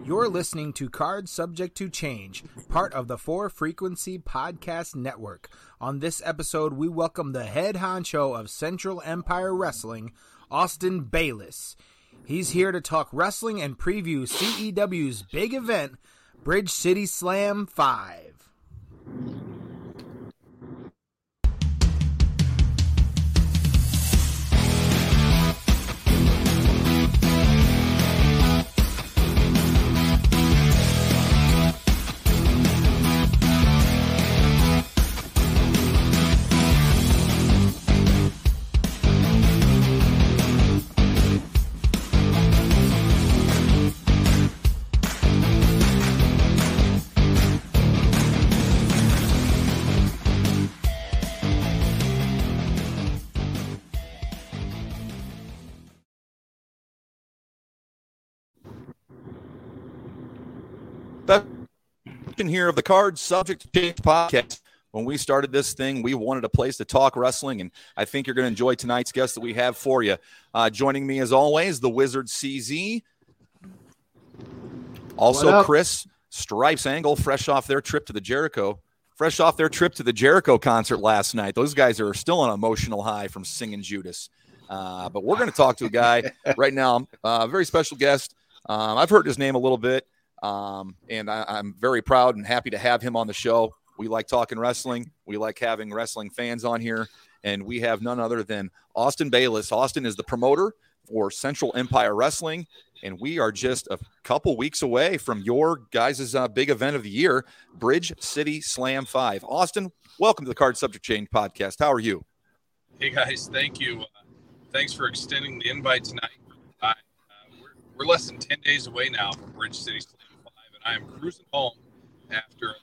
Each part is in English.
You're listening to Cards Subject to Change, part of the 4 Frequency Podcast Network. On this episode, we welcome the head honcho of Central Empire Wrestling, Austin Bayless. He's here to talk wrestling and preview CEW's big event, Bridge City Slam 5. Here of the Cards Subject to Change podcast. When we started this thing, we wanted a place to talk wrestling, and I think you're going to enjoy tonight's guest that we have for you. Joining me, as always, the Wizard CZ. Also, Chris Stripes Angle, fresh off their trip to the Jericho concert last night. Those guys are still on an emotional high from singing Judas. But we're going to talk to a guy right now, a very special guest. I've heard his name a little bit. And I'm very proud and happy to have him on the show. We like talking wrestling. We like having wrestling fans on here. And we have none other than Austin Bayless. Austin is the promoter for Central Empire Wrestling. And we are just a couple weeks away from your guys' big event of the year, Bridge City Slam 5. Austin, welcome to the Card Subject Change podcast. How are you? Hey, guys. Thank you. Thanks for extending the invite tonight. We're less than 10 days away now from Bridge City Slam 5, and I am cruising home after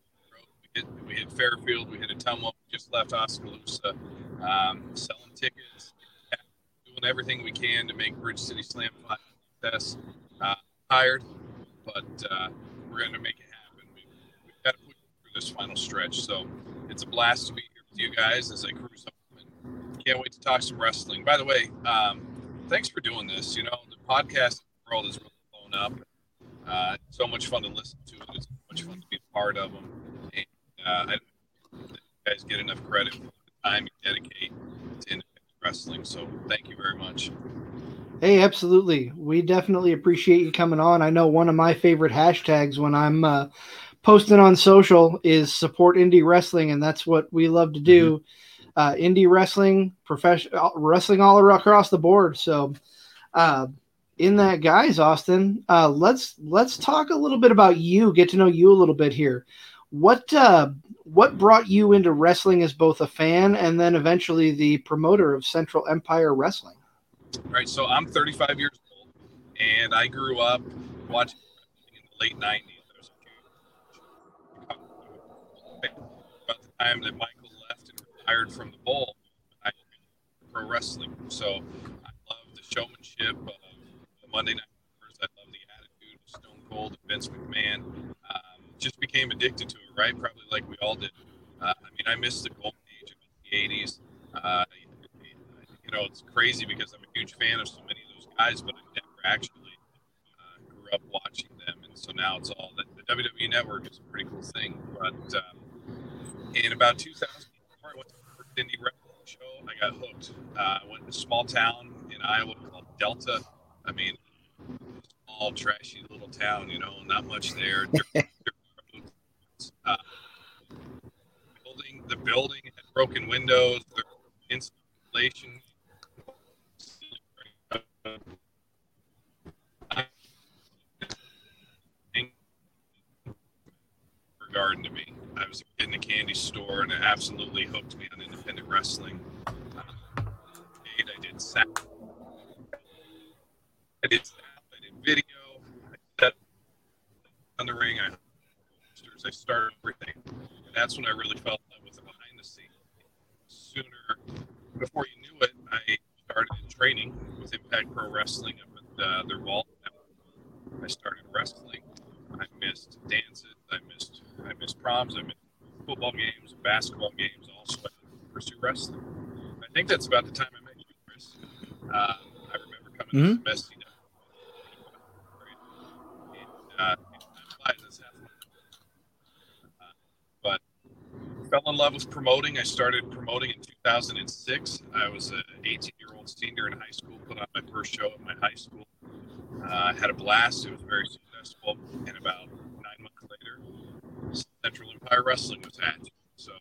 we hit Fairfield, we hit Ottumwa, we just left Oskaloosa, selling tickets, doing everything we can to make Bridge City Slam 5 a success. Tired, but we're going to make it happen. We've got to push through this final stretch, so it's a blast to be here with you guys as I cruise home, and can't wait to talk some wrestling. By the way, thanks for doing this. You know, the podcast world has really blown up. It's so much fun to listen to. It's so much fun to be a part of them. And I don't think you guys get enough credit for the time you dedicate to independent wrestling. So thank you very much. Hey, absolutely. We definitely appreciate you coming on. I know one of my favorite hashtags when I'm posting on social is support indie wrestling, and that's what we love to do. Indie wrestling, professional wrestling all across the board. So, in that, guys, Austin, let's talk a little bit about you. Get to know you a little bit here. What brought you into wrestling as both a fan and then eventually the promoter of Central Empire Wrestling? Right. So I'm 35 years old, and I grew up watching wrestling in the late 90s. There was a huge about the time that Michael left and retired from the Bowl, I pro wrestling. So I love the showmanship of the Monday Night Wars. I love the attitude of Stone Cold and Vince McMahon. Just became addicted to it, right? Probably like we all did. I missed the golden age of the 80s. It's crazy because I'm a huge fan of so many of those guys, but I never actually grew up watching them. And so now it's all that the WWE Network is a pretty cool thing. But in about 2004, I went to the first indie wrestling show. I got hooked. I went to a small town in Iowa called Delta. Small, trashy little town, not much there. The building had broken windows, there was installation. Regarding to me, I was a kid in a candy store, and it absolutely hooked me on independent wrestling. I did sound, I did video, I set on the ring, I started everything. And that's when I really felt I was behind the scenes. Before you knew it, I started training with Impact Pro Wrestling up at their vault. I started wrestling. I missed dances. I missed proms. I missed football games, basketball games, all so I could pursue wrestling. I think that's about the time I met you, Chris. I remember coming to the messy in love with promoting. I started promoting in 2006. I was an 18-year-old senior in high school, put on my first show at my high school. Had a blast. It was very successful. And about 9 months later, Central Empire Wrestling was at. So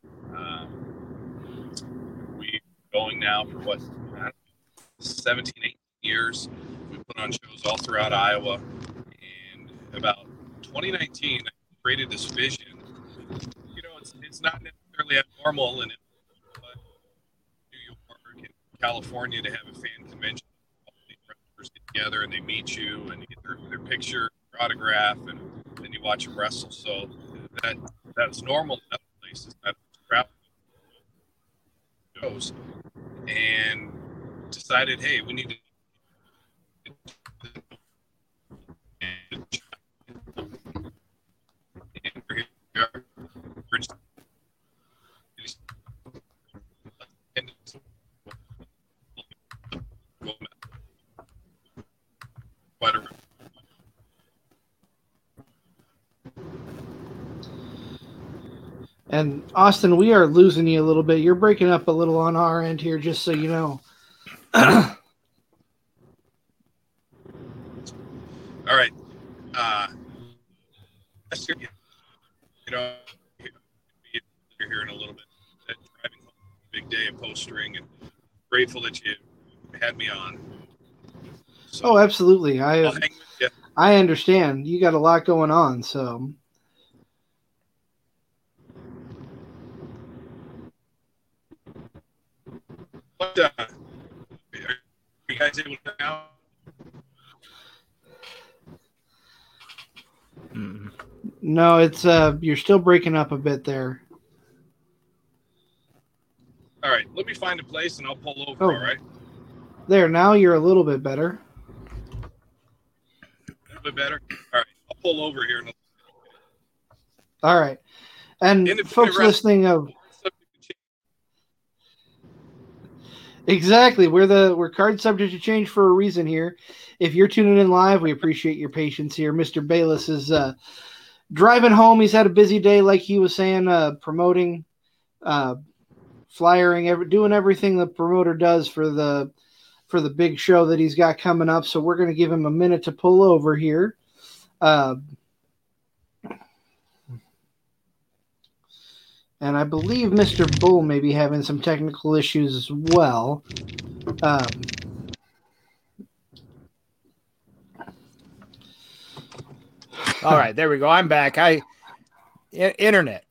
we're going now for what, 17, 18 years. We put on shows all throughout Iowa. And about 2019, I created this vision. You know, it's not necessarily abnormal in New York and California to have a fan convention. All these wrestlers get together and they meet you and you get their picture, their autograph, and then you watch them wrestle. So that's normal in other places. That's travel shows, and decided, hey, we need to. And Austin, we are losing you a little bit. You're breaking up a little on our end here, just so you know. All right. You know, you're here in a little bit. Driving home, big day of postering, and grateful that you had me on. So, oh, absolutely. I'll hang with you. I understand. You got a lot going on, so. What, are you guys able to now? No, it's you're still breaking up a bit there. All right, let me find a place and I'll pull over. Oh. All right. There, now you're a little bit better. A little bit better. All right, I'll pull over here. All right, and folks listening of. Exactly. We're card subject to change for a reason here. If you're tuning in live, we appreciate your patience here. Mr. Bayless is driving home. He's had a busy day, like he was saying, promoting, flyering, doing everything the promoter does for the big show that he's got coming up. So we're going to give him a minute to pull over here. And I believe Mr. Bull may be having some technical issues as well. All right, there we go. I'm back. Internet.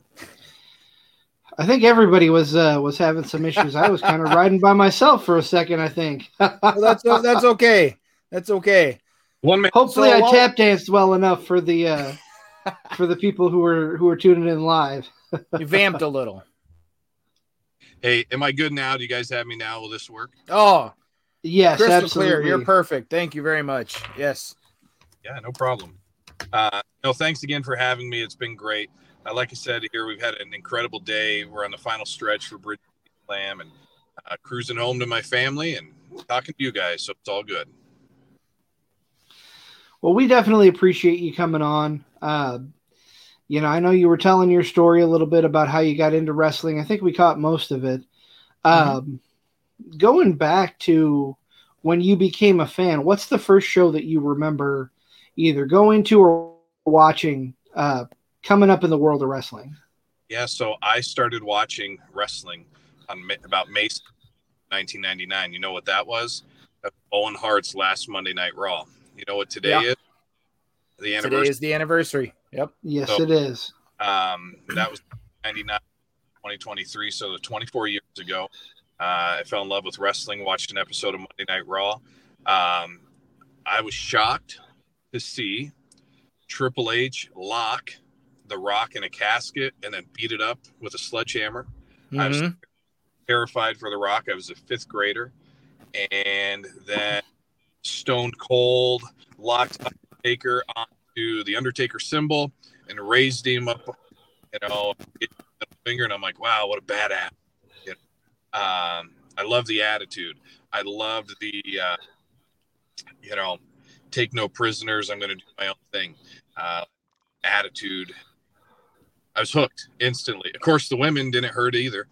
I think everybody was having some issues. I was kind of riding by myself for a second, I think. Well, that's okay. That's okay. Hopefully, I tap danced well enough for the people who are tuning in live. You vamped a little. Hey, am I good now? Do you guys have me now? Will this work? Oh, yes, crystal absolutely. Clear. You're perfect. Thank you very much. Yes. Yeah, no problem. No, thanks again for having me. It's been great. Like I said here, we've had an incredible day. We're on the final stretch for Bridge Slam and cruising home to my family and talking to you guys. So it's all good. Well, we definitely appreciate you coming on. You know, I know you were telling your story a little bit about how you got into wrestling. I think we caught most of it. Going back to when you became a fan, what's the first show that you remember either going to or watching coming up in the world of wrestling? Yeah, so I started watching wrestling on about May 1999. You know what that was? Owen Hart's last Monday Night Raw. You know what today is? The anniversary. Today is the anniversary. Yep. Yes, so, it is. That was 99, 2023. So 24 years ago, I fell in love with wrestling, watched an episode of Monday Night Raw. I was shocked to see Triple H lock The Rock in a casket and then beat it up with a sledgehammer. I was terrified for The Rock. I was a fifth grader. And then Stone Cold locked Undertaker onto the Undertaker symbol and raised him up, finger. And I'm like, wow, what a badass. I love the attitude. I loved the, take no prisoners. I'm going to do my own thing. Attitude. I was hooked instantly. Of course, the women didn't hurt either.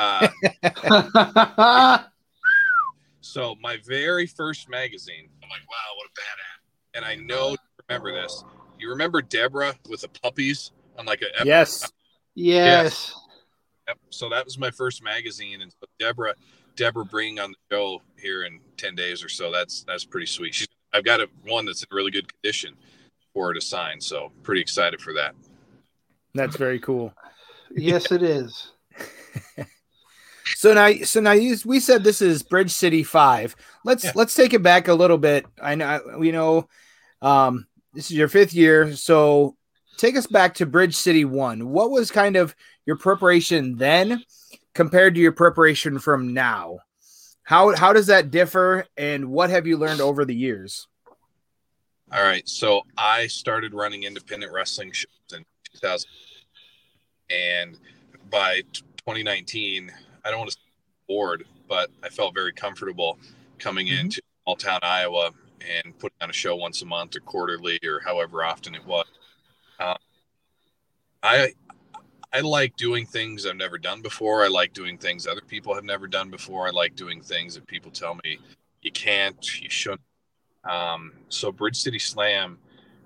So my very first magazine, I'm like, wow, what a badass. And I know you remember this. You remember Deborah with the puppies on like a Yes. Yes. Yep. So that was my first magazine, and so Deborah bringing on the show here in 10 days or so. That's pretty sweet. I've got one that's in really good condition for her to sign, so pretty excited for that. That's very cool. Yes, it is. So now we said this is Bridge City 5. Let's take it back a little bit. I know this is your 5th year, so take us back to Bridge City 1. What was kind of your preparation then compared to your preparation from now? How does that differ, and what have you learned over the years? All right, so I started running independent wrestling shows in 2000, and by 2019, I don't want to say bored, but I felt very comfortable coming into small town Iowa and putting on a show once a month or quarterly or however often it was. I like doing things I've never done before. I like doing things other people have never done before. I like doing things that people tell me you can't, you shouldn't. So Bridge City Slam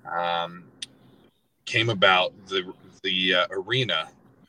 came about. The arena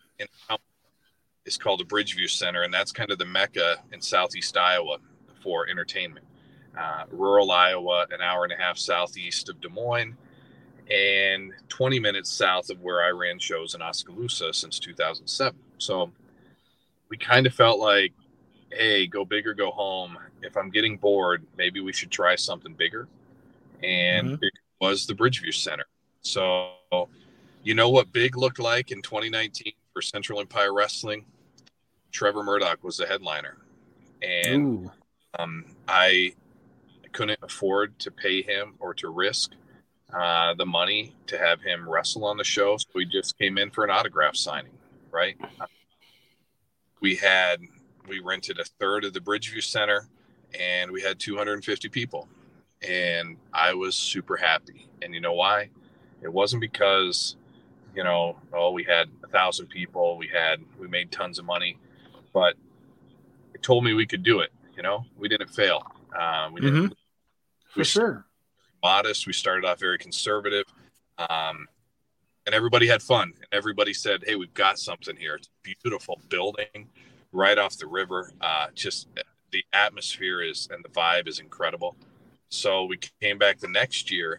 is called the Bridgeview Center, and that's kind of the mecca in southeast Iowa for entertainment. Rural Iowa, an hour and a half southeast of Des Moines, and 20 minutes south of where I ran shows in Oskaloosa since 2007. So we kind of felt like, hey, go big or go home. If I'm getting bored, maybe we should try something bigger. And it was the Bridgeview Center. So you know what big looked like in 2019 for Central Empire Wrestling? Trevor Murdoch was the headliner. And I couldn't afford to pay him or to risk the money to have him wrestle on the show. So we just came in for an autograph signing, right? We rented a third of the Bridgeview Center, and we had 250 people. And I was super happy. And you know why? It wasn't because, we had 1,000 people, we made tons of money, but it told me we could do it. We didn't fail. For sure. Modest. We started off very conservative, and everybody had fun. And everybody said, "Hey, we've got something here. It's a beautiful building, right off the river. Just the atmosphere and the vibe is incredible." So we came back the next year,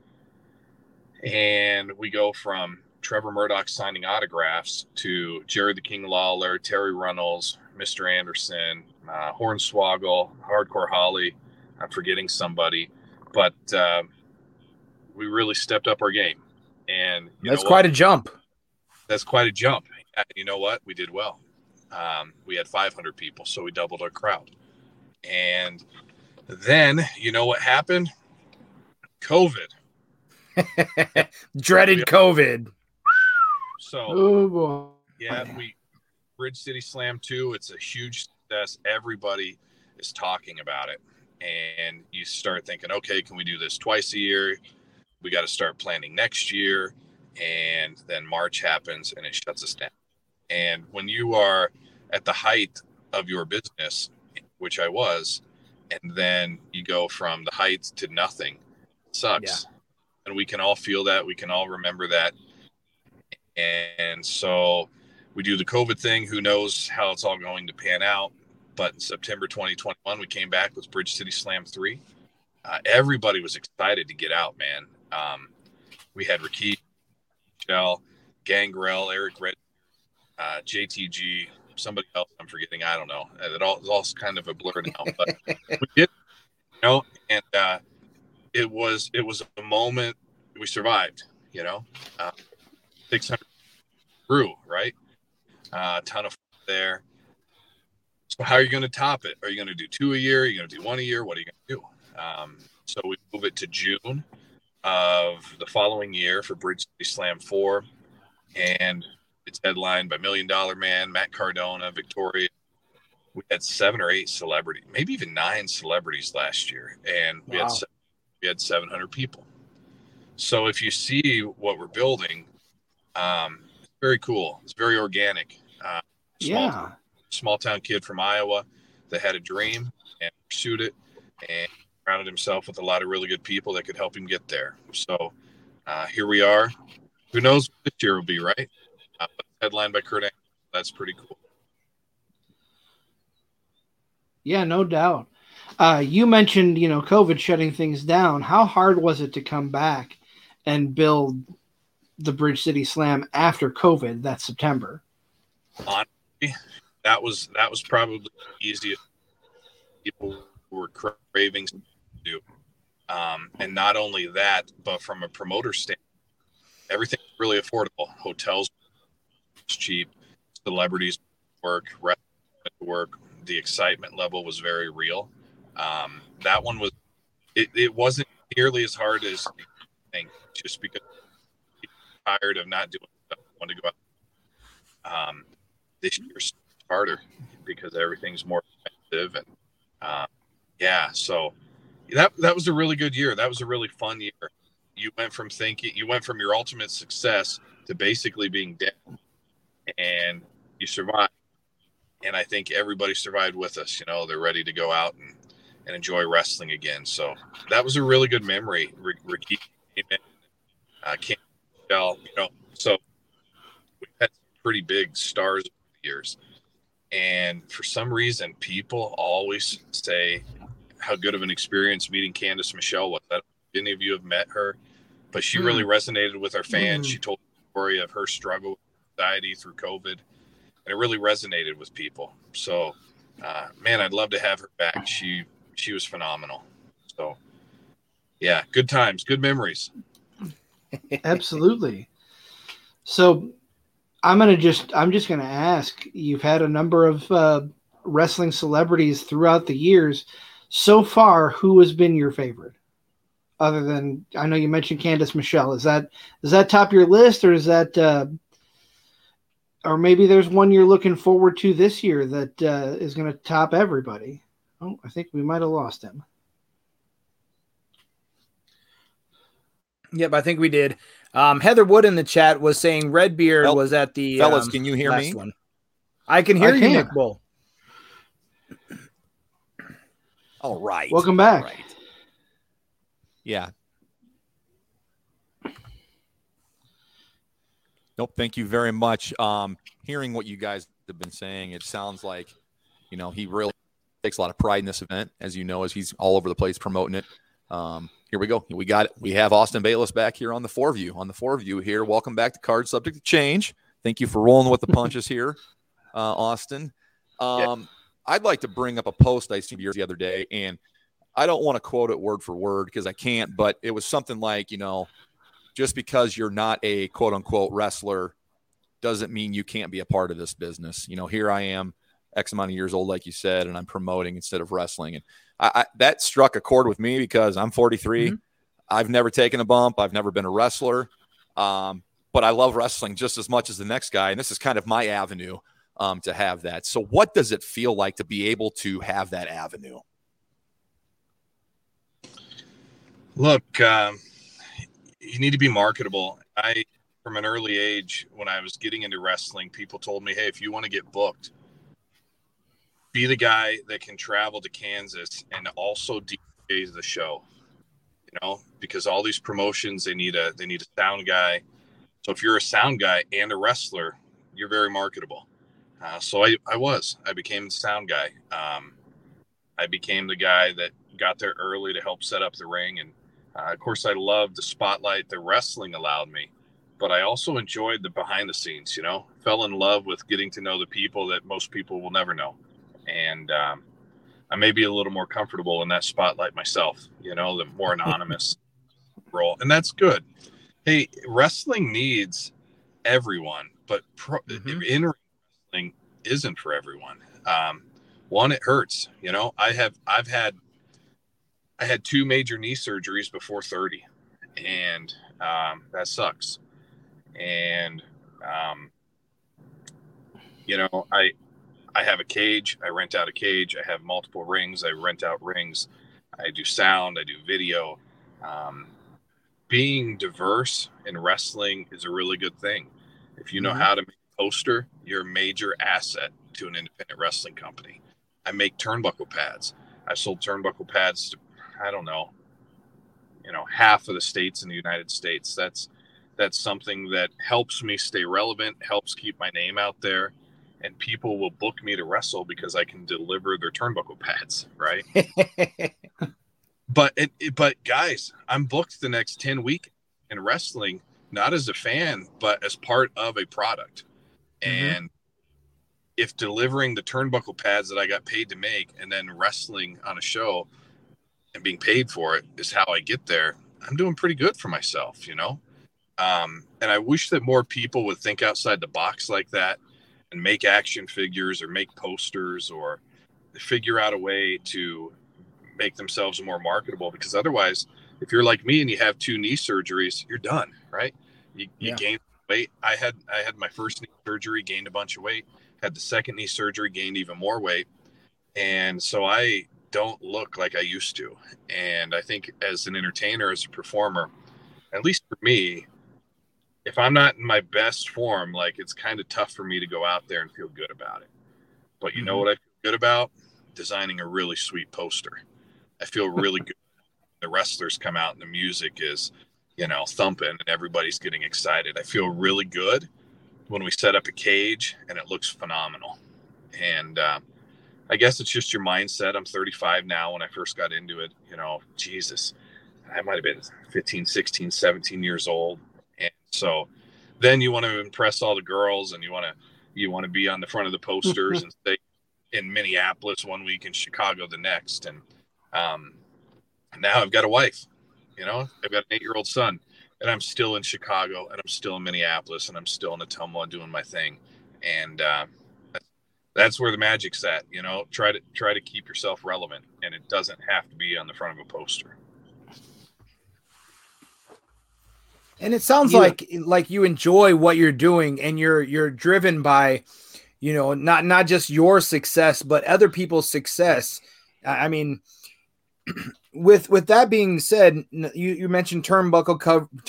and we go from Trevor Murdoch signing autographs to Jerry the King Lawler, Terry Runnels, Mr. Anderson, Hornswoggle, Hardcore Holly. I'm forgetting somebody. But we really stepped up our game. And that's quite a jump. That's quite a jump. And you know what? We did well. We had 500 people, so we doubled our crowd. And then, you know what happened? COVID. Dreaded COVID. So, Bridge City Slam 2, it's a huge success. Everybody is talking about it. And you start thinking, okay, can we do this twice a year? We got to start planning next year. And then March happens and it shuts us down. And when you are at the height of your business, which I was, and then you go from the height to nothing, it sucks. Yeah. And we can all feel that. We can all remember that. And so we do the COVID thing. Who knows how it's all going to pan out? But in September 2021, we came back with Bridge City Slam 3. Everybody was excited to get out, man. We had Rakeem, Michelle, Gangrel, Eric Red, JTG, somebody else I'm forgetting. I don't know. It's all kind of a blur now. But we did, and it was a moment we survived, 600 grew, right? A ton of there. So how are you going to top it? Are you going to do 2 a year? Are you going to do 1 a year? What are you going to do? So we move it to June of the following year for Bridge City Slam 4. And it's headlined by $1 Million Man, Matt Cardona, Victoria. We had 7 or 8 celebrities, maybe even 9 celebrities last year. And we had 700 people. So if you see what we're building, very cool. It's very organic. Small town kid from Iowa that had a dream and pursued it and surrounded himself with a lot of really good people that could help him get there. So here we are. Who knows what this year will be, right? Headlined by Kurt Angle. That's pretty cool. Yeah, no doubt. You mentioned, COVID shutting things down. How hard was it to come back and build the Bridge City Slam after COVID that September? Honestly, that was probably the easiest. People were craving to do. And not only that, but from a promoter standpoint, everything's really affordable. Hotels cheap, celebrities work, the excitement level was very real. That one was, it wasn't nearly as hard as you think, just because I'm tired of not doing stuff. I want to go out. This year's harder because everything's more expensive, and so that was a really good year. That was a really fun year. You went from your ultimate success to basically being dead, and you survived. And I think everybody survived with us. They're ready to go out and enjoy wrestling again. So that was a really good memory. Ricky came in, so we've had some pretty big stars over the years. And for some reason, people always say how good of an experience meeting Candice Michelle was. I don't know if any of you have met her, but she really resonated with our fans. She told the story of her struggle with anxiety through COVID. And it really resonated with people. So, man, I'd love to have her back. She was phenomenal. So, yeah, good times, good memories. Absolutely. So, I'm just gonna ask. You've had a number of wrestling celebrities throughout the years. So far, who has been your favorite? Other than, I know you mentioned Candice Michelle. Is that top of your list, or is that? Or maybe there's one you're looking forward to this year that is going to top everybody. Oh, I think we might have lost him. Yep, I think we did. Heather Wood in the chat was saying Redbeard was at the fellas. Can you hear me? One. I can hear you, Nick Bull. All right. Welcome back. All right. Yeah. Nope. Thank you very much. Hearing what you guys have been saying, it sounds like, he really takes a lot of pride in this event, as he's all over the place promoting it. Here we go. We have Austin Bayless back here on the 4View here. Welcome back to Card Subject to Change. Thank you for rolling with the punches here, Austin. I'd like to bring up a post I seen the other day, and I don't want to quote it word for word because I can't, but it was something like, just because you're not a quote unquote wrestler doesn't mean you can't be a part of this business. Here I am, X amount of years old, like you said, and I'm promoting instead of wrestling. And that struck a chord with me because I'm 43. Mm-hmm. I've never taken a bump. I've never been a wrestler. But I love wrestling just as much as the next guy. And this is kind of my avenue to have that. So what does it feel like to be able to have that avenue? Look, you need to be marketable. From an early age, when I was getting into wrestling, people told me, hey, if you want to get booked, be the guy that can travel to Kansas and also DJ the show, because all these promotions, they need a sound guy. So if you're a sound guy and a wrestler, you're very marketable. So I became the sound guy. I became the guy that got there early to help set up the ring. And of course, I loved the spotlight that wrestling allowed me, but I also enjoyed the behind the scenes, fell in love with getting to know the people that most people will never know. And I may be a little more comfortable in that spotlight myself, the more anonymous role. And that's good. Hey, wrestling needs everyone, but in wrestling isn't for everyone. One, it hurts. I had 2 major knee surgeries before 30, and that sucks. And I have a cage. I rent out a cage. I have multiple rings. I rent out rings. I do sound. I do video. Being diverse in wrestling is a really good thing. If you know how to make a poster, you're a major asset to an independent wrestling company. I make turnbuckle pads. I've sold turnbuckle pads to, I don't know, half of the states in the United States. That's something that helps me stay relevant, helps keep my name out there, and people will book me to wrestle because I can deliver their turnbuckle pads, right? But guys, I'm booked the next 10 weeks in wrestling, not as a fan, but as part of a product. And if delivering the turnbuckle pads that I got paid to make and then wrestling on a show and being paid for it is how I get there, I'm doing pretty good for myself, and I wish that more people would think outside the box like that and make action figures or make posters or figure out a way to make themselves more marketable, because otherwise, if you're like me and you have 2 knee surgeries, you're done, right? You gain weight. I had my first knee surgery, gained a bunch of weight, had the second knee surgery, gained even more weight. And so I don't look like I used to. And I think as an entertainer, as a performer, at least for me, if I'm not in my best form, like, it's kind of tough for me to go out there and feel good about it. But you know what I feel good about? Designing a really sweet poster. I feel really good. The wrestlers come out and the music is, thumping and everybody's getting excited. I feel really good when we set up a cage and it looks phenomenal. And I guess it's just your mindset. I'm 35 now. When I first got into it, Jesus, I might have been 15, 16, 17 years old. And so then you want to impress all the girls and you want to be on the front of the posters and stay in Minneapolis one week and Chicago the next. And now I've got a wife, I've got an 8-year-old son, and I'm still in Chicago and I'm still in Minneapolis and I'm still in Ottumwa doing my thing. And that's where the magic's at, try to keep yourself relevant, and it doesn't have to be on the front of a poster. And it sounds like you enjoy what you're doing, and you're driven by, not just your success, but other people's success. I mean, with that being said, you mentioned turnbuckle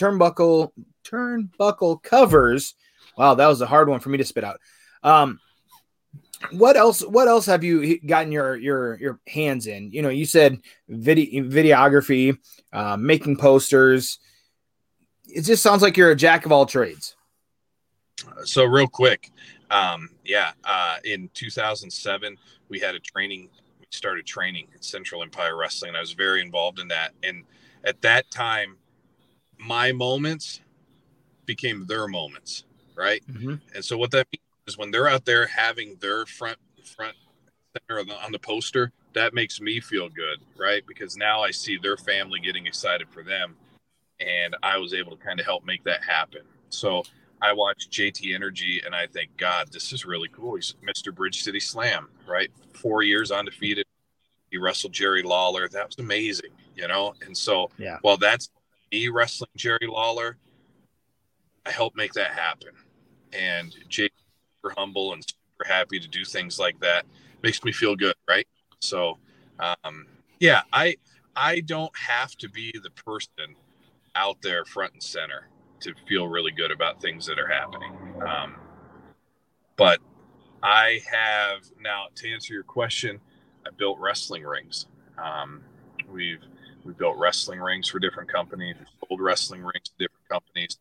covers. Wow, that was a hard one for me to spit out. What else have you gotten your hands in? You said videography, making posters. It just sounds like you're a jack of all trades. So real quick. In 2007, we started training at Central Empire Wrestling, and I was very involved in that. And at that time, my moments became their moments, right? And so what that means is when they're out there having their front center on the poster, that makes me feel good, right? Because now I see their family getting excited for them, and I was able to kind of help make that happen. So I watch JT Energy and I think, God, this is really cool. He's Mr. Bridge City Slam, right? 4 years undefeated. He wrestled Jerry Lawler. That was amazing, And so while that's me wrestling Jerry Lawler, I helped make that happen. And JT super humble and super happy to do things like that. Makes me feel good, right? So, I don't have to be the person out there front and center to feel really good about things that are happening. But I have now, to answer your question, I built wrestling rings. We've built wrestling rings for different companies, sold wrestling rings to different companies,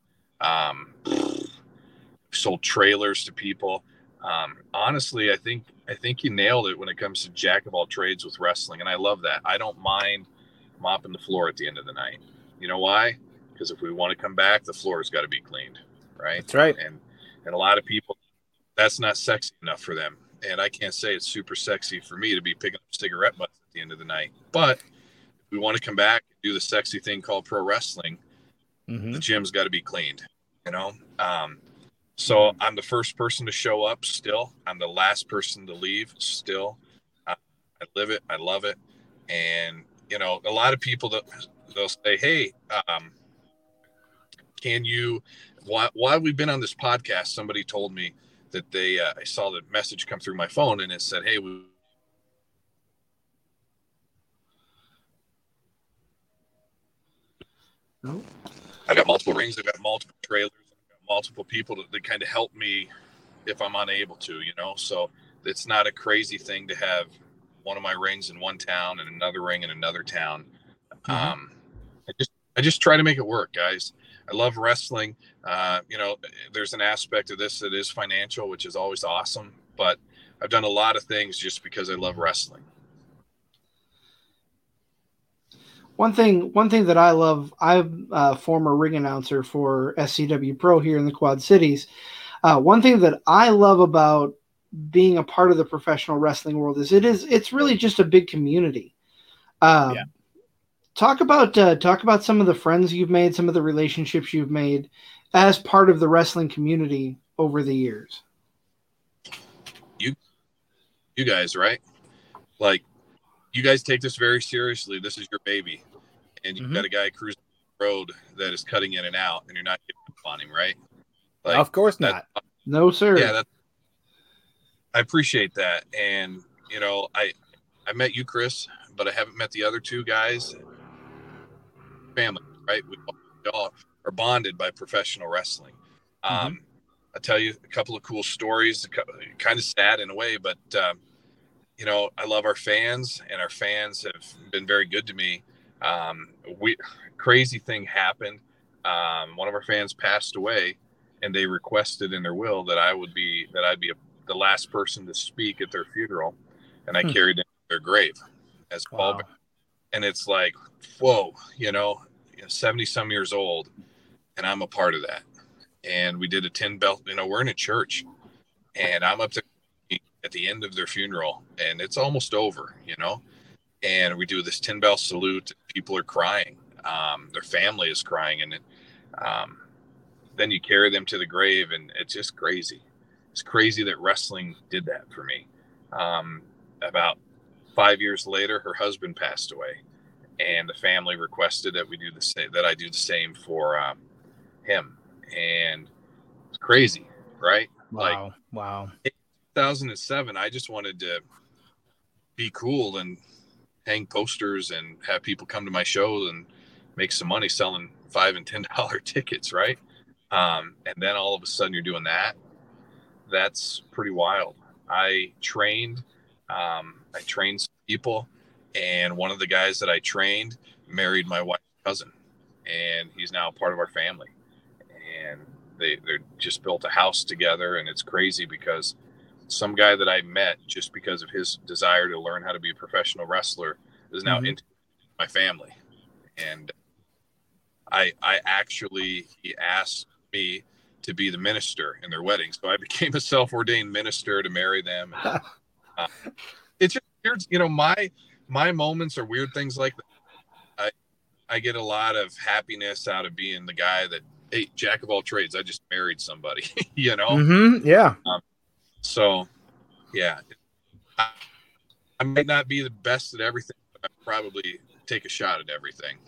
sold trailers to people. Honestly, I think you nailed it when it comes to jack of all trades with wrestling. And I love that. I don't mind mopping the floor at the end of the night. You know why? Because if we want to come back, the floor has got to be cleaned, right? That's right. And a lot of people, that's not sexy enough for them. And I can't say it's super sexy for me to be picking up cigarette butts at the end of the night. But if we want to come back and do the sexy thing called pro wrestling, the gym's got to be cleaned, So I'm the first person to show up still. I'm the last person to leave still. I live it. I love it. And, a lot of people, they'll say, hey, can you, while we've been on this podcast, somebody told me that I saw the message come through my phone and it said, hey, I've got multiple rings. I've got multiple trailers. I've got multiple people that kind of help me if I'm unable to, so it's not a crazy thing to have one of my rings in one town and another ring in another town. Mm-hmm. I just try to make it work, guys. I love wrestling. There's an aspect of this that is financial, which is always awesome, but I've done a lot of things just because I love wrestling. One thing that I love, I'm a former ring announcer for SCW Pro here in the Quad Cities. One thing that I love about being a part of the professional wrestling world is it's really just a big community. Talk about some of the friends you've made, some of the relationships you've made as part of the wrestling community over the years. You guys, right? Like, you guys take this very seriously. This is your baby, and you've got a guy cruising the road that is cutting in and out, and you're not giving up on him, right? Like, of course not. No, sir. Yeah, I appreciate that. And, I met you, Chris, but I haven't met the other two guys. Family, right? We all are bonded by professional wrestling. I'll tell you a couple of cool stories, kind of sad in a way, but, I love our fans, and our fans have been very good to me. Crazy thing happened. One of our fans passed away, and they requested in their will that I'd be the last person to speak at their funeral, and I carried them to their grave as Paul. And it's like, whoa, 70 some years old, and I'm a part of that. And we did a 10 belt, we're in a church, and I'm up there at the end of their funeral, and it's almost over, and we do this 10 bell salute. People are crying. Their family is crying. And then you carry them to the grave, and it's just crazy. It's crazy that wrestling did that for me. About 5 years later, her husband passed away, and the family requested that we do the same, that I do the same for him. And it's crazy, right? Wow. 2007, I just wanted to be cool and hang posters and have people come to my shows and make some money selling $5 and $10 tickets, right? And then all of a sudden you're doing that. That's pretty wild. I trained some people, and one of the guys that I trained married my wife's cousin, and he's now part of our family. And they just built a house together, and it's crazy because some guy that I met just because of his desire to learn how to be a professional wrestler is now into my family. And he asked me to be the minister in their wedding. So I became a self-ordained minister to marry them. It's just weird. My moments are weird things like that. I get a lot of happiness out of being the guy that, hey, jack of all trades, I just married somebody, Yeah. So, yeah, I might not be the best at everything, but I probably take a shot at everything.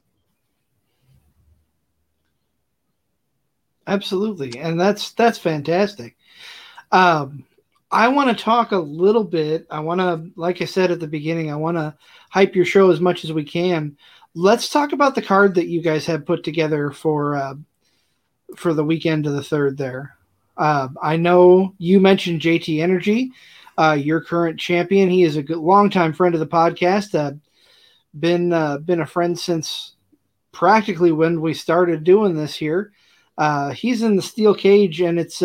Absolutely. And that's fantastic. I want to talk a little bit. Like I said at the beginning, I want to hype your show as much as we can. Let's talk about the card that you guys have put together for the weekend of the 3rd there. I know you mentioned JT Energy, your current champion. He is a good longtime friend of the podcast. Been a friend since practically when we started doing this here. He's in the steel cage, and it's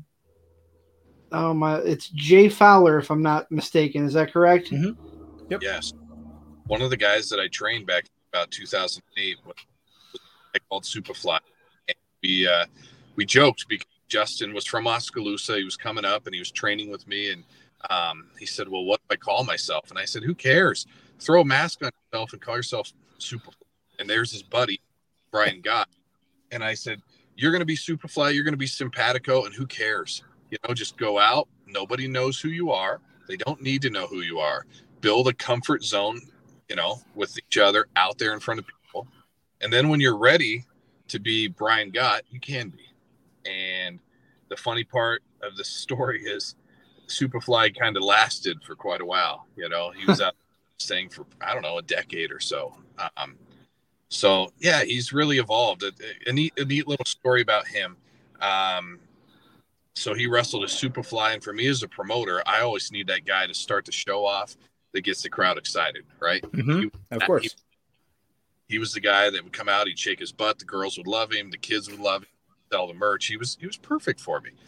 Jay Fowler, if I'm not mistaken. Is that correct? Mm-hmm. Yep. Yes. One of the guys that I trained back in about 2008 was called Superfly. And we joked because Justin was from Oskaloosa. He was coming up and he was training with me. And he said, well, what do I call myself? And I said, who cares? Throw a mask on yourself and call yourself Superfly. And there's his buddy, Brian Gott. And I said, you're going to be Superfly. You're going to be Simpatico. And who cares? Just go out. Nobody knows who you are. They don't need to know who you are. Build a comfort zone, with each other out there in front of people. And then when you're ready to be Brian Gott, you can be. And the funny part of the story is Superfly kind of lasted for quite a while. He was out staying for, I don't know, a decade or so. So yeah, he's really evolved. A neat little story about him. So he wrestled as Superfly, and for me as a promoter, I always need that guy to start the show off that gets the crowd excited, right? Of course. He was the guy that would come out, he'd shake his butt, the girls would love him, the kids would love him, sell the merch. He was perfect for me.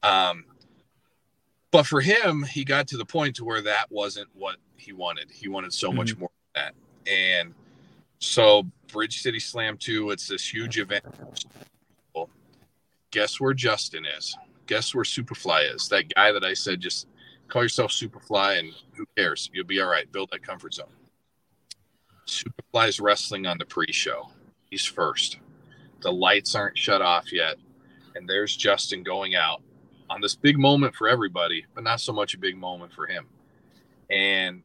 But for him, he got to the point to where that wasn't what he wanted. He wanted so much more than that. And so Bridge City Slam 2, it's this huge event. Well, guess where Justin is? Guess where Superfly is? That guy that I said, just call yourself Superfly and who cares? You'll be all right. Build that comfort zone. Superfly's wrestling on the pre-show. He's first. The lights aren't shut off yet. And there's Justin going out on this big moment for everybody, but not so much a big moment for him. And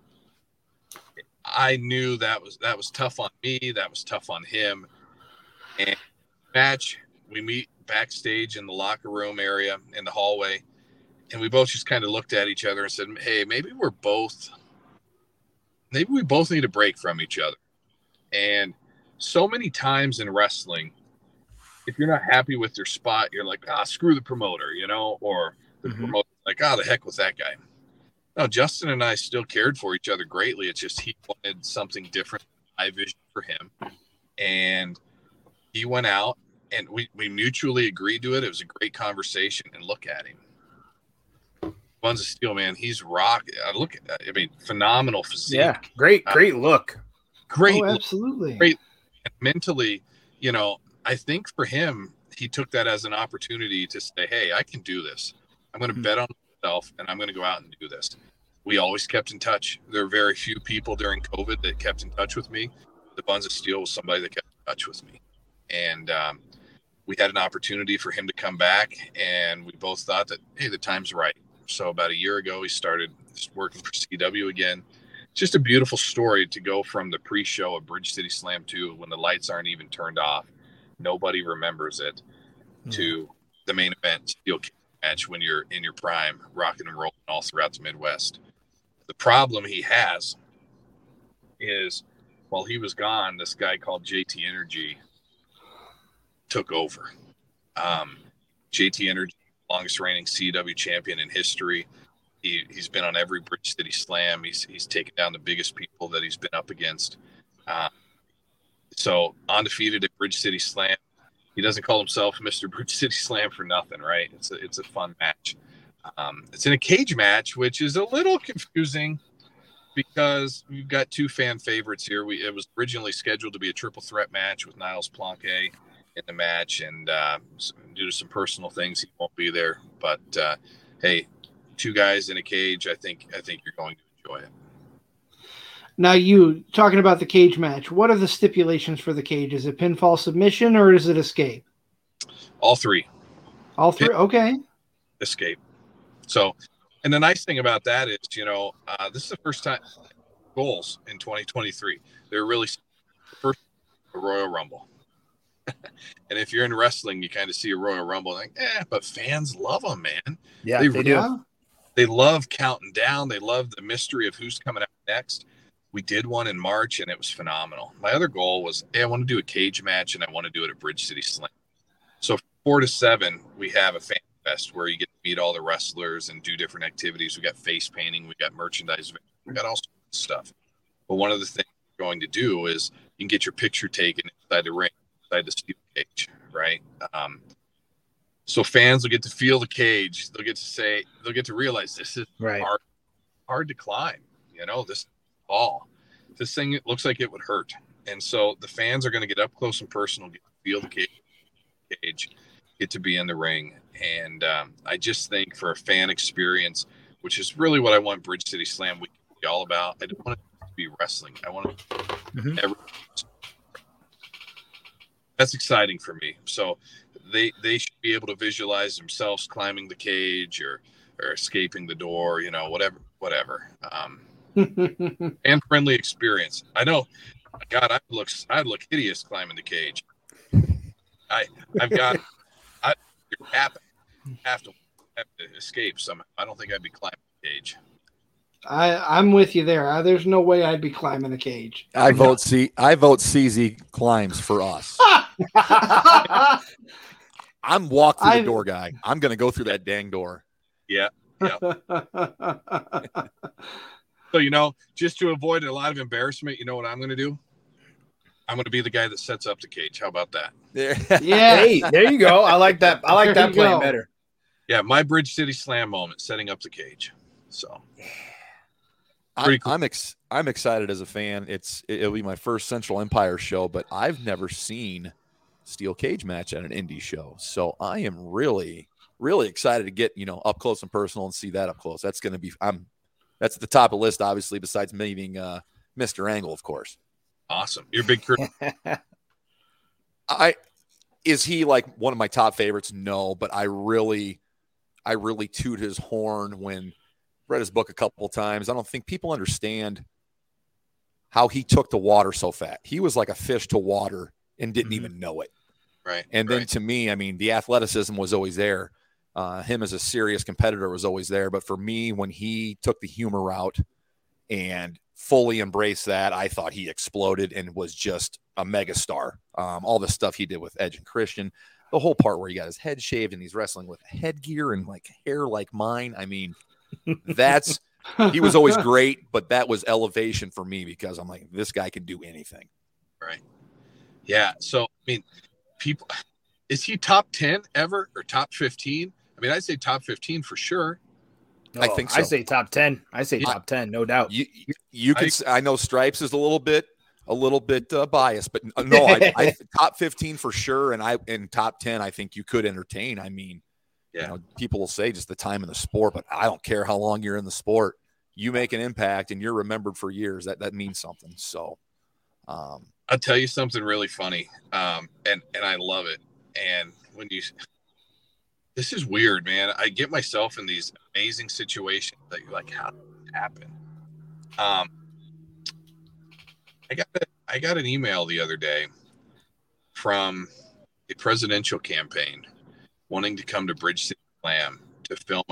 I knew that was tough on me. That was tough on him. And match, we meet backstage in the locker room area in the hallway, and we both just kind of looked at each other and said, hey, maybe we both need a break from each other. And so many times in wrestling, if you're not happy with your spot, you're like, screw the promoter, or the promoter, like, the heck with that guy. No, Justin and I still cared for each other greatly. It's just he wanted something different than my vision for him. And he went out, and we mutually agreed to it. It was a great conversation, and look at him. Buns of Steel, man, he's rock. Look at that. I mean, phenomenal physique. Yeah, great look. Great. Oh, absolutely. Great. And mentally, I think for him, he took that as an opportunity to say, hey, I can do this. I'm going to bet on myself, and I'm going to go out and do this. We always kept in touch. There are very few people during COVID that kept in touch with me. The Buns of Steel was somebody that kept in touch with me. And we had an opportunity for him to come back, and we both thought that, hey, the time's right. So about a year ago, he started working for CW again. Just a beautiful story to go from the pre-show of Bridge City Slam 2 when the lights aren't even turned off. Nobody remembers it, to the main event steel cage match when you're in your prime, rocking and rolling all throughout the Midwest. The problem he has is while he was gone, this guy called JT Energy took over. JT Energy, longest reigning CW champion in history. He's been on every Bridge City Slam. He's taken down the biggest people that he's been up against. So undefeated at Bridge City Slam. He doesn't call himself Mr. Bridge City Slam for nothing, right? It's a fun match. It's in a cage match, which is a little confusing because we've got two fan favorites here. It was originally scheduled to be a triple threat match with Niles Planque in the match, and due to some personal things, he won't be there. But hey, two guys in a cage, I think you're going to enjoy it. Now, you talking about the cage match, what are the stipulations for the cage? Is it pinfall submission or is it escape? All three. All three? Okay. Escape. So, and the nice thing about that is, this is the first time goals in 2023. They're really first a Royal Rumble. And if you're in wrestling, you kind of see a Royal Rumble like, but fans love them, man. Yeah, they do. They love counting down. They love the mystery of who's coming out next. We did one in March, and it was phenomenal. My other goal was, hey, I want to do a cage match, and I want to do it at Bridge City Slam. So 4 to 7, we have a fan fest where you get to meet all the wrestlers and do different activities. We got face painting. We got merchandise. We got all sorts of stuff. But one of the things we're going to do is you can get your picture taken inside the ring, inside the steel cage, right? So fans will get to feel the cage. They'll get to realize this is hard to climb. This ball. This thing, it looks like it would hurt. And so the fans are going to get up close and personal, get to feel the cage, get to be in the ring. And I just think for a fan experience, which is really what I want Bridge City Slam Week to be all about, I don't want it to be wrestling. I want it to be that's exciting for me. So they should be able to visualize themselves climbing the cage or escaping the door, whatever. And friendly experience. I know, God, I'd look hideous climbing the cage. I've got, you have to escape somehow. I don't think I'd be climbing the cage. I'm with you there. There's no way I'd be climbing the cage. I vote CZ climbs for us. I'm walk through the door guy. I'm going to go through that dang door. Yeah. So, just to avoid a lot of embarrassment, you know what I'm going to do? I'm going to be the guy that sets up the cage. How about that? Yeah. Hey, there you go. I like that. I like that plan better. Yeah, my Bridge City Slam moment, setting up the cage. So cool. I'm excited as a fan. It'll be my first Central Empire show, but I've never seen steel cage match at an indie show. So I am really, really excited to get, up close and personal and see that up close. That's going to be, that's at the top of the list, obviously, besides meeting Mr. Angle, of course. Awesome. You're a big critic. Is he like one of my top favorites? No, but I really toot his horn when read his book a couple of times. I don't think people understand how he took to water so fast. He was like a fish to water and didn't even know it. Right. And then to me, I mean, the athleticism was always there. Him as a serious competitor was always there. But for me, when he took the humor route and fully embraced that, I thought he exploded and was just a megastar. All the stuff he did with Edge and Christian, the whole part where he got his head shaved and he's wrestling with headgear and like hair like mine. I mean, he was always great, but that was elevation for me because I'm like, this guy can do anything. Right. Yeah. So, I mean, is he top 10 ever or top 15? I mean, I'd say top 15 for sure. I think so. I say top 10. I say top 10, no doubt. You could. I know Stripes is a little bit biased, but no, I top 15 for sure, and top 10 I think you could entertain. I mean, people will say just the time in the sport, but I don't care how long you're in the sport. You make an impact and you're remembered for years. That means something. So, I'll tell you something really funny, and I love it. And this is weird, man. I get myself in these amazing situations that you're like, how did it happen? I got an email the other day from a presidential campaign wanting to come to Bridge City Slam to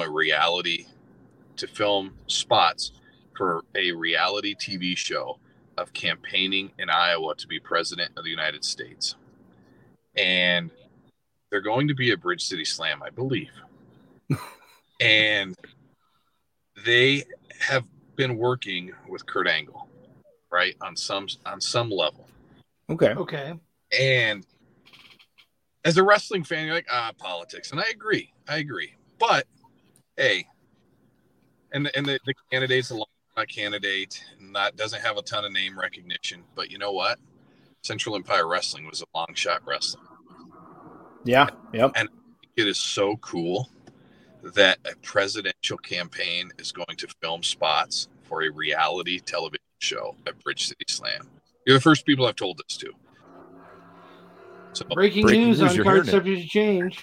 film spots for a reality TV show of campaigning in Iowa to be president of the United States. And they're going to be at Bridge City Slam, I believe. And they have been working with Kurt Angle, right? On some level. Okay. And as a wrestling fan, you're like, politics. And I agree. But hey, and the candidate's a long candidate, and that doesn't have a ton of name recognition. But you know what? Central Empire Wrestling was a long shot wrestling. Yeah. Yep. And it is so cool that a presidential campaign is going to film spots for a reality television show at Bridge City Slam. You're the first people I've told this to. So, breaking news on Card Subject to Change.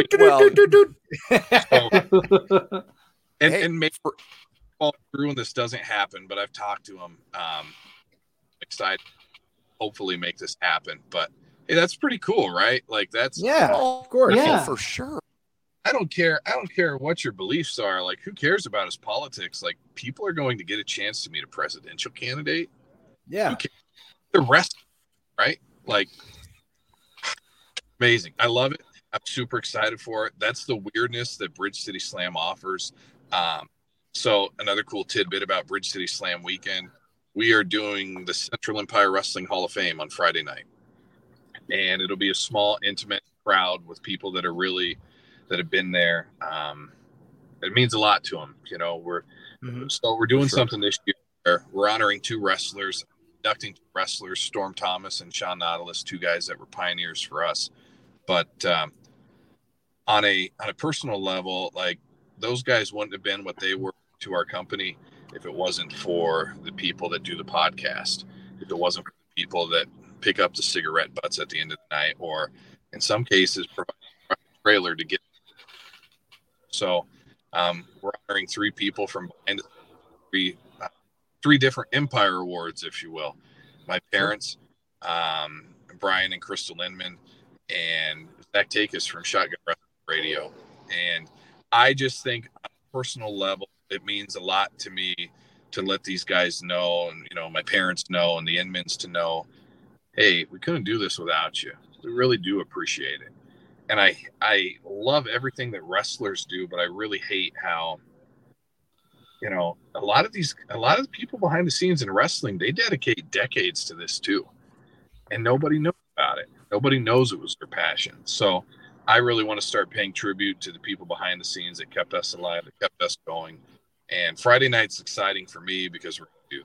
And maybe fall through and this doesn't happen, but I've talked to him. Excited, hopefully make this happen. But hey, that's pretty cool, right? Like that's of course, for sure. I don't care what your beliefs are. Like, who cares about his politics? Like, people are going to get a chance to meet a presidential candidate. Yeah, the rest, right? Like, amazing. I love it. I'm super excited for it. That's the weirdness that Bridge City Slam offers. So another cool tidbit about Bridge City Slam weekend, we are doing the Central Empire Wrestling Hall of Fame on Friday night. And it'll be a small, intimate crowd with people that have been there. It means a lot to them. We're doing something this year. We're honoring two wrestlers, inducting two wrestlers, Storm Thomas and Sean Nautilus, two guys that were pioneers for us. But on a personal level, like, those guys wouldn't have been what they were to our company if it wasn't for the people that do the podcast, if it wasn't for the people that pick up the cigarette butts at the end of the night, or in some cases provide a trailer to get. So we're honoring three people from behind three different Empire Awards, if you will. My parents, Brian and Crystal Lindman, and Zach Takis from Shotgun Wrestling Radio. And I just think on a personal level, it means a lot to me to let these guys know, and my parents know, and the Inmans to know, hey, we couldn't do this without you. We really do appreciate it. And I love everything that wrestlers do, but I really hate how, a lot of the people behind the scenes in wrestling, they dedicate decades to this too. And nobody knows about it. Nobody knows it was their passion. So I really want to start paying tribute to the people behind the scenes that kept us alive, that kept us going. And Friday night's exciting for me because we're going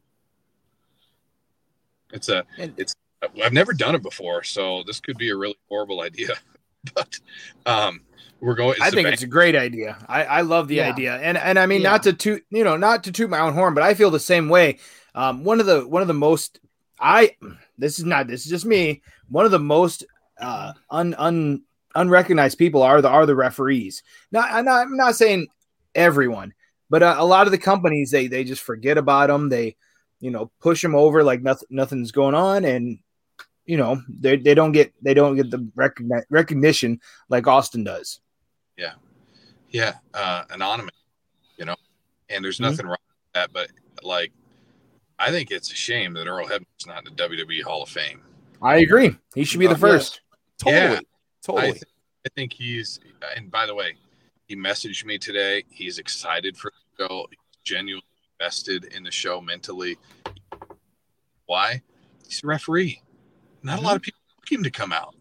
to do that. I've never done it before, so this could be a really horrible idea. But we're going. I think it's a great idea. I love the idea, and I mean not to toot my own horn, but I feel the same way. One of the most this is just me. One of the most unrecognized people are the referees. I'm not saying everyone, but a lot of the companies they just forget about them. They push them over like nothing's going on, and they don't get the recognition like Austin does. Yeah, anonymous, and there's nothing wrong with that. But like, I think it's a shame that Earl Hebner's not in the WWE Hall of Fame. I agree. He should be the first. Totally. I think he's. And by the way, he messaged me today. He's excited for the show. He's genuinely invested in the show mentally. Why? He's a referee. Not a lot of people like him to come out.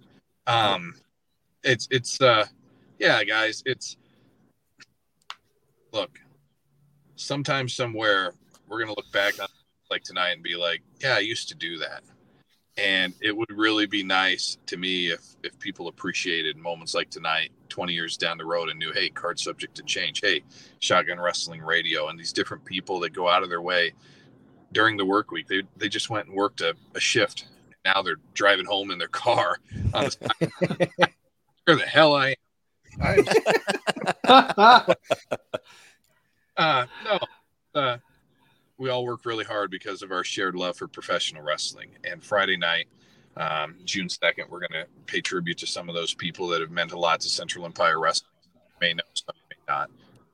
Guys. Look. Sometime somewhere we're gonna look back on like tonight and be like, yeah, I used to do that. And it would really be nice to me if people appreciated moments like tonight, 20 years down the road, and knew, hey, card subject to change. Hey, Shotgun Wrestling Radio, and these different people that go out of their way during the work week. They just went and worked a shift. Now they're driving home in their car on the side. Where the hell I am. No. We all work really hard because of our shared love for professional wrestling. And Friday night, June 2nd, we're going to pay tribute to some of those people that have meant a lot to Central Empire Wrestling. Some may know, some may not.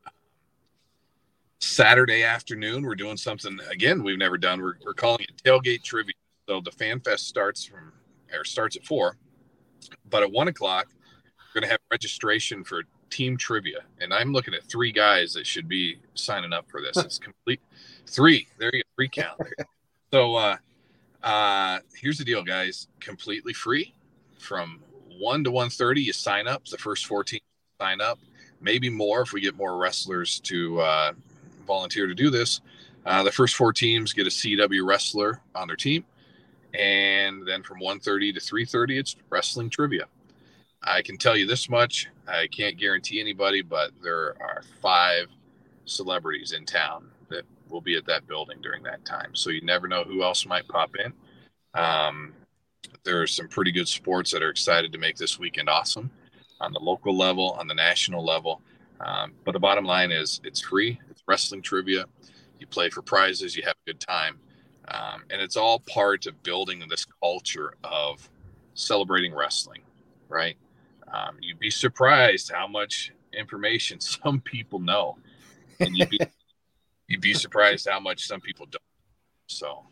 Saturday afternoon, we're doing something, again, we've never done. We're calling it Tailgate Trivia. So the Fan Fest starts at 4. But at 1 o'clock, we're going to have registration for team trivia. And I'm looking at 3 guys that should be signing up for this. It's complete. 3. There you go. 3 count. So here's the deal, guys. Completely free. From 1 to 1:30, you sign up. The first 14 sign up. Maybe more if we get more wrestlers to volunteer to do this. The first 4 teams get a CW wrestler on their team. And then from 1:30 to 3:30, it's wrestling trivia. I can tell you this much. I can't guarantee anybody, but there are 5 celebrities in town that will be at that building during that time. So you never know who else might pop in. There are some pretty good sports that are excited to make this weekend awesome on the local level, on the national level. But the bottom line is it's free. It's wrestling trivia. You play for prizes. You have a good time. And it's all part of building this culture of celebrating wrestling, right? You'd be surprised how much information some people know. And you'd be surprised how much some people don't. So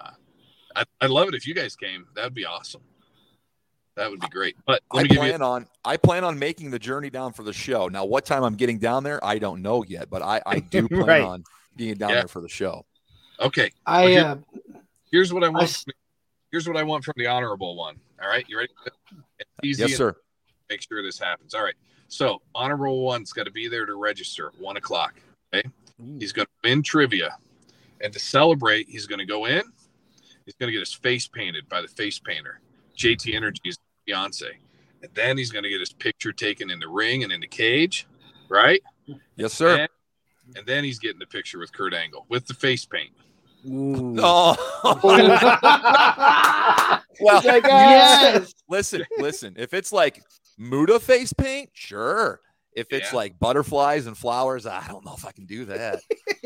I'd love it if you guys came. That would be awesome. That would be great. But I plan on making the journey down for the show. Now, what time I'm getting down there, I don't know yet, but I do plan on being down there for the show. Okay. Here's what I want. Here's what I want from the honorable one. All right, you ready? It's easy. Yes, sir. Make sure this happens. All right. So honorable one's got to be there to register at 1 o'clock. Okay. He's going to win trivia, and to celebrate, he's going to go in. He's going to get his face painted by the face painter, JT Energy's fiance, and then he's going to get his picture taken in the ring and in the cage. Right? Yes, sir. And then he's getting the picture with Kurt Angle with the face paint. Ooh. Oh. Well, yes. Listen. If it's like Muda face paint, sure. If it's like butterflies and flowers, I don't know if I can do that.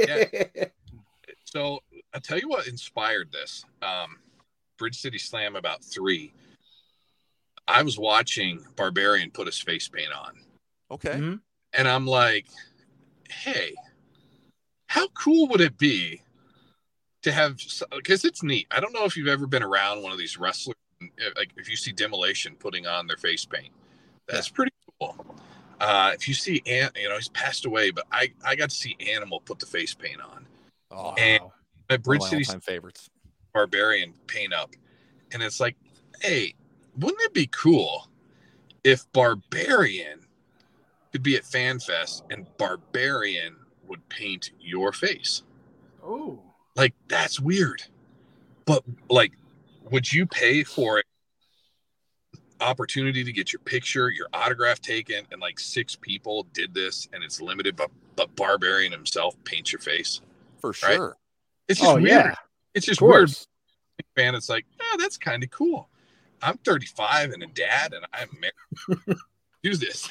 So I'll tell you what inspired this. Bridge City Slam about 3. I was watching Barbarian put his face paint on. Okay. Mm-hmm. And I'm like, hey, how cool would it be to have, because it's neat. I don't know if you've ever been around one of these wrestlers, like if you see Demolition putting on their face paint. That's pretty cool. If you see, he's passed away, but I got to see Animal put the face paint on. Oh, and wow. at Bridge One of my City all-time favorites. Barbarian paint up, and it's like, hey, wouldn't it be cool if Barbarian could be at FanFest and Barbarian would paint your face? Oh, Like, that's weird. But like, would you pay for an opportunity to get your picture, your autograph taken, and like 6 people did this, and it's limited, but Barbarian himself paints your face? For sure. Right? It's just weird. Yeah, It's just of weird. course. Man, it's like, that's kind of cool. I'm 35 and a dad, and I'm married. Do this,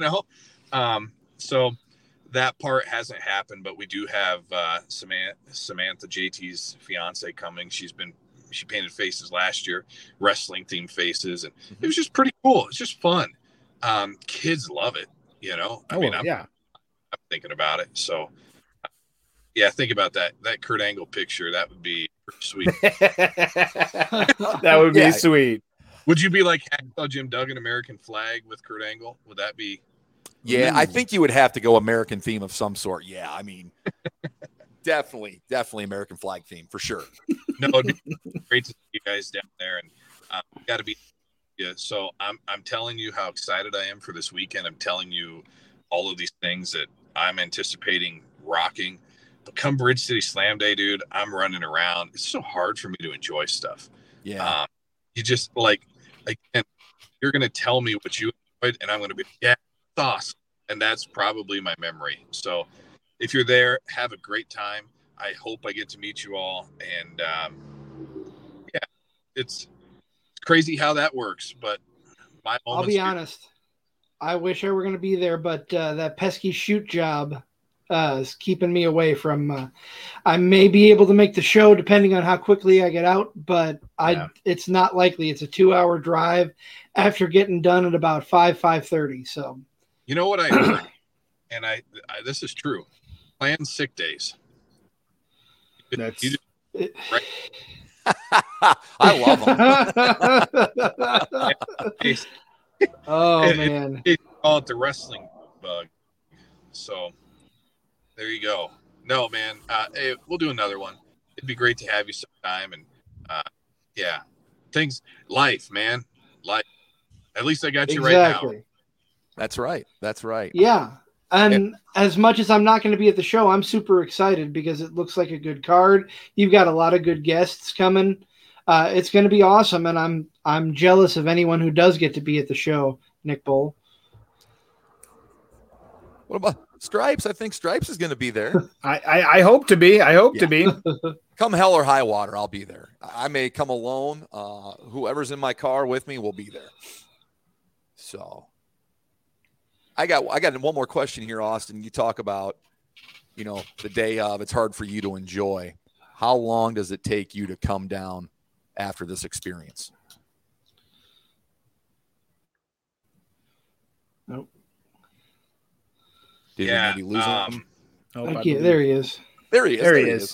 So that part hasn't happened, but we do have Samantha, JT's fiance, coming. She painted faces last year, wrestling themed faces, and it was just pretty cool. It's just fun. Kids love it. I'm thinking about it. So yeah, think about that Kurt Angle picture. That would be pretty sweet. That would be sweet. Would you be like Hacksaw Jim Duggan American flag with Kurt Angle? Would that be? Yeah, I think you would have to go American theme of some sort. Yeah, I mean, definitely American flag theme for sure. No, it'd be great to see you guys down there, and got to be. Yeah, so I'm telling you how excited I am for this weekend. I'm telling you all of these things that I'm anticipating rocking. But come Bridge City Slam Day, dude, I'm running around. It's so hard for me to enjoy stuff. Yeah, you just like, again, you're gonna tell me what you enjoyed, and I'm gonna be awesome. And that's probably my memory. So if you're there, have a great time. I hope I get to meet you all. And it's crazy how that works. But I'll be honest. I wish I were going to be there, but that pesky shoot job is keeping me away from. I may be able to make the show depending on how quickly I get out, but it's not likely. It's a 2-hour drive after getting done at about 5:30. So. You know what I heard, and I this is true. Plan sick days. That's right. I love them. Oh man, they call it the wrestling bug. So there you go. No man, hey, we'll do another one. It'd be great to have you sometime, and life, man, life. At least I got you right now. That's right. Yeah. And as much as I'm not going to be at the show, I'm super excited because it looks like a good card. You've got a lot of good guests coming. It's going to be awesome. And I'm jealous of anyone who does get to be at the show, Nick Bull. What about Stripes? I think Stripes is going to be there. I hope to be. To be. Come hell or high water, I'll be there. I may come alone. Whoever's in my car with me will be there. So I got one more question here, Austin. You talk about, the day of, it's hard for you to enjoy. How long does it take you to come down after this experience? Nope. Did we maybe lose him? There he is. There he is.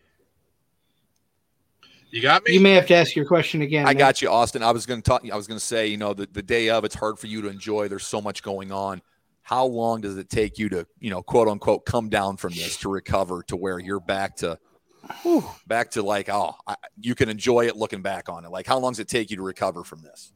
You got me? You may have to ask your question again. I got you, Austin. I was going to say, the day of, it's hard for you to enjoy. There's so much going on. How long does it take you to, quote unquote, come down from this, to recover to where you're back to like, you can enjoy it looking back on it? Like, how long does it take you to recover from this?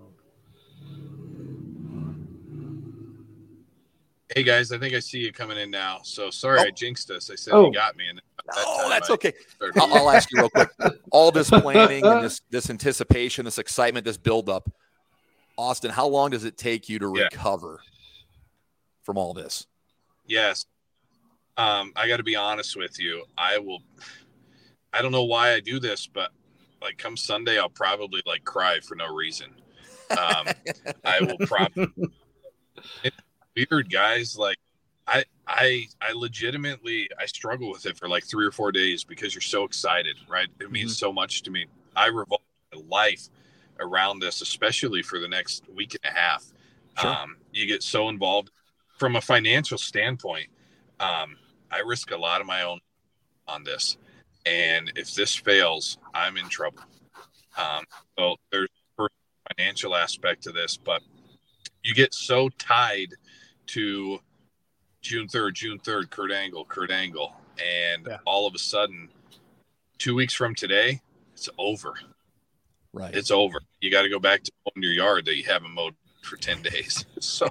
Hey guys, I think I see you coming in now. So sorry, I jinxed us. I said you got me. And that's okay. I'll ask you real quick. All this planning and this anticipation, this excitement, this buildup, Austin, how long does it take you to recover from all this? Yes. I got to be honest with you. I don't know why I do this, but like come Sunday, I'll probably like cry for no reason. I will probably. It's weird, guys. Like I legitimately, I struggle with it for like 3 or 4 days because you're so excited, right? It means so much to me. I revolve my life around this, especially for the next week and a half. Sure. You get so involved from a financial standpoint. I risk a lot of my own on this. And if this fails, I'm in trouble. So there's a financial aspect to this, but you get so tied to June 3rd, Kurt Angle. And all of a sudden, 2 weeks from today, it's over. Right. It's over. You got to go back to mowing your yard that you haven't mowed for 10 days. So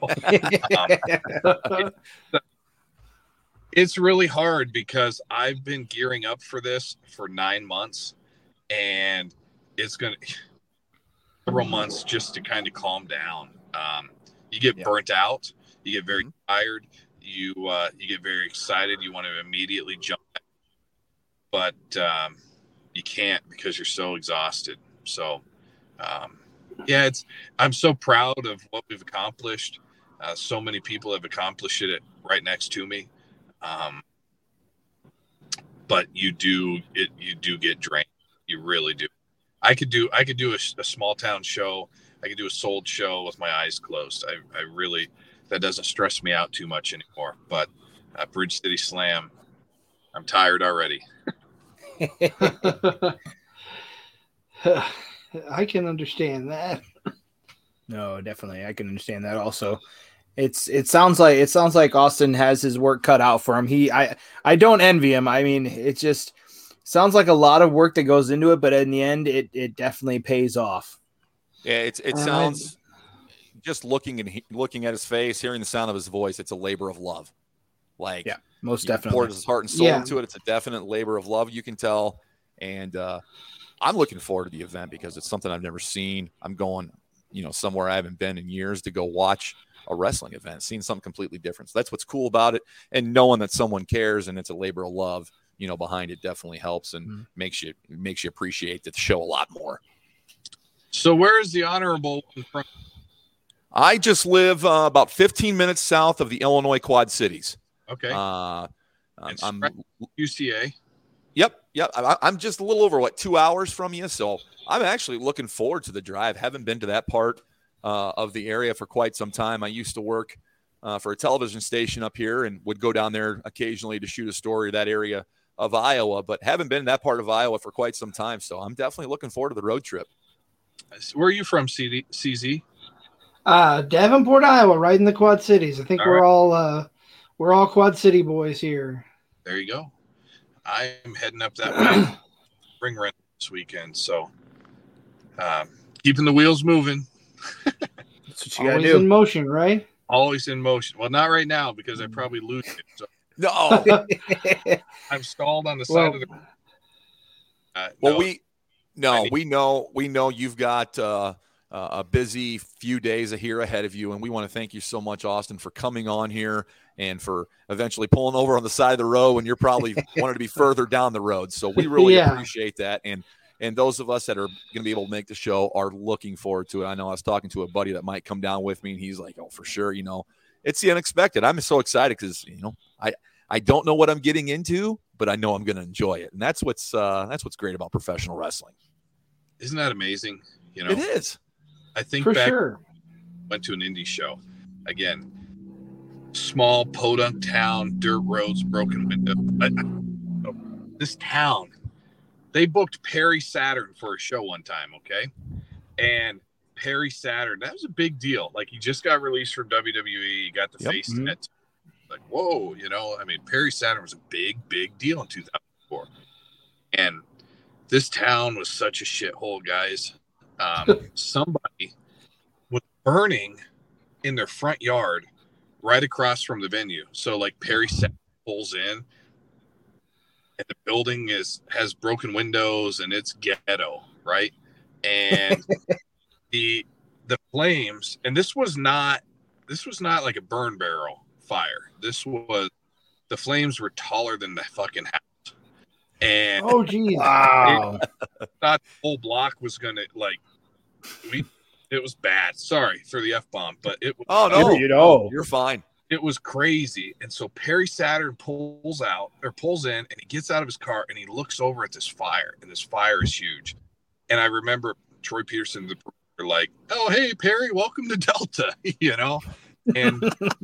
it's really hard because I've been gearing up for this for 9 months, and it's going to several months just to kind of calm down. You get burnt out. You get very tired. You get very excited. You want to immediately jump, but you can't because you're so exhausted. So, I'm so proud of what we've accomplished. So many people have accomplished it right next to me. But you do get drained. You really do. I could do a small town show. I could do a sold show with my eyes closed. I really, that doesn't stress me out too much anymore. But Bridge City Slam, I'm tired already. I can understand that. No, definitely, I can understand that. Also, it sounds like Austin has his work cut out for him. I don't envy him. I mean, it just sounds like a lot of work that goes into it, but in the end, it definitely pays off. Yeah, it sounds, just looking at his face, hearing the sound of his voice, it's a labor of love. Like, yeah, most definitely. Poured his heart and soul into it. It's a definite labor of love. You can tell. And I'm looking forward to the event because it's something I've never seen. I'm going, somewhere I haven't been in years to go watch a wrestling event, seeing something completely different. So that's what's cool about it. And knowing that someone cares and it's a labor of love, behind it definitely helps and makes you appreciate the show a lot more. So where is the Honorable in front? I just live about 15 minutes south of the Illinois Quad Cities. Okay. I'm UCA. Yep. I'm just a little over 2 hours from you, so I'm actually looking forward to the drive. Haven't been to that part of the area for quite some time. I used to work for a television station up here and would go down there occasionally to shoot a story that area of Iowa, but haven't been in that part of Iowa for quite some time. So I'm definitely looking forward to the road trip. Where are you from, CZ? Davenport, Iowa, right in the Quad Cities. I think we're all Quad City boys here. There you go. I'm heading up that way. Ring rent this weekend, so keeping the wheels moving. That's what you gotta do. In motion, right? Always in motion. Well, not right now because I probably lose it. So. No, I'm stalled on the side of the. We know you've got a busy few days here ahead of you, and we want to thank you so much, Austin, for coming on here and for eventually pulling over on the side of the road when you're probably wanted to be further down the road. So we really appreciate that. And those of us that are going to be able to make the show are looking forward to it. I know I was talking to a buddy that might come down with me, and he's like, oh, for sure. It's the unexpected. I'm so excited because, I don't know what I'm getting into, but I know I'm going to enjoy it. And that's what's great about professional wrestling. Isn't that amazing? It is. I think for back, sure. Went to an indie show again, small podunk town, dirt roads, broken window. This town, they booked Perry Saturn for a show one time. Okay. And Perry Saturn, that was a big deal. Like, he just got released from WWE. He got the face net. Like, whoa, Perry Saturn was a big, big deal in 2004. And this town was such a shithole, guys. Somebody was burning in their front yard right across from the venue. So, like, Perry Saturn pulls in, and the building has broken windows, and it's ghetto, right? And the flames, and this was not like a burn barrel fire. The flames were taller than the fucking house. And oh geez, wow! Thought the whole block was gonna it was bad. Sorry for the F-bomb, but it was. Oh no, you're fine. It was crazy. And so Perry Saturn pulls in, and he gets out of his car and he looks over at this fire, and this fire is huge. And I remember Troy Peterson, the producer, like, "Oh, hey Perry, welcome to Delta," And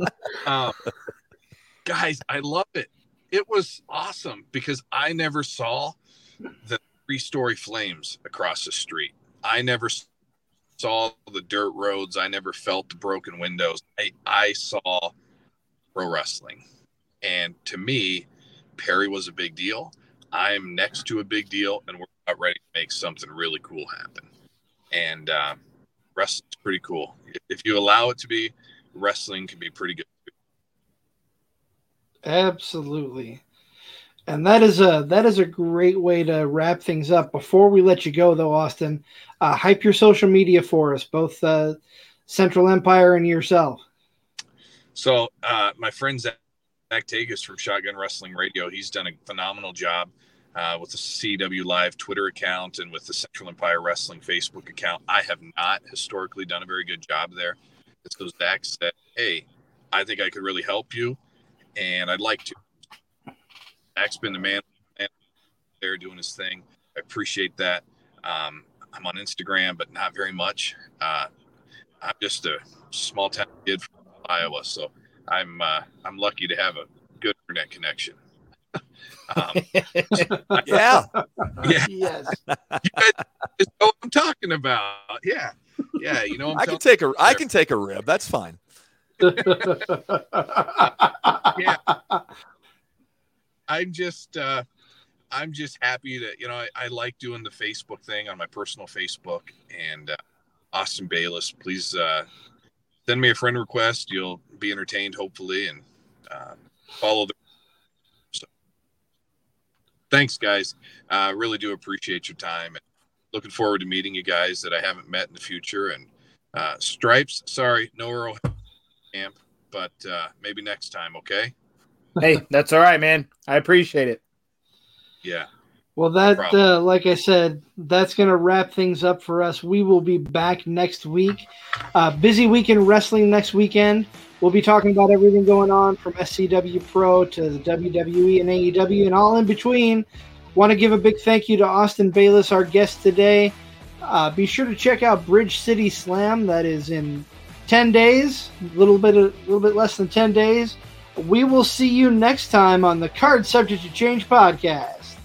guys, I love it. It was awesome because I never saw the 3-story flames across the street. I never saw saw the dirt roads. I never felt the broken windows. I saw pro wrestling. And to me, Perry was a big deal. I'm next to a big deal, and we're about ready to make something really cool happen. And wrestling's pretty cool. If you allow it to be, wrestling can be pretty good. Absolutely. And that is a great way to wrap things up. Before we let you go, though, Austin, hype your social media for us, both Central Empire and yourself. So my friend Zach Tagus from Shotgun Wrestling Radio, he's done a phenomenal job with the CW Live Twitter account and with the Central Empire Wrestling Facebook account. I have not historically done a very good job there. So Zach said, hey, I think I could really help you, and I'd like to. Zach's been the man there doing his thing. I appreciate that. I'm on Instagram, but not very much. I'm just a small town kid from Iowa, so I'm lucky to have a good internet connection. Yeah. Yeah. Yes. You guys know what I'm talking about. Yeah. Yeah. You know, I can take a rib. That's fine. Yeah. I'm just happy that, you know, I like doing the Facebook thing on my personal Facebook. And Austin Bayless, please send me a friend request. You'll be entertained, hopefully, and follow the. So, thanks, guys. I really do appreciate your time. And looking forward to meeting you guys that I haven't met in the future. And Stripes, sorry, no Earl Camp, but maybe next time, okay? Hey, that's all right, man. I appreciate it. Yeah. Well, that, like I said, that's going to wrap things up for us. We will be back next week. Busy week in wrestling next weekend. We'll be talking about everything going on from SCW Pro to the WWE and AEW and all in between. Want to give a big thank you to Austin Bayless, our guest today. Be sure to check out Bridge City Slam. That is in 10 days, a little bit less than 10 days. We will see you next time on the Card Subject to Change podcast.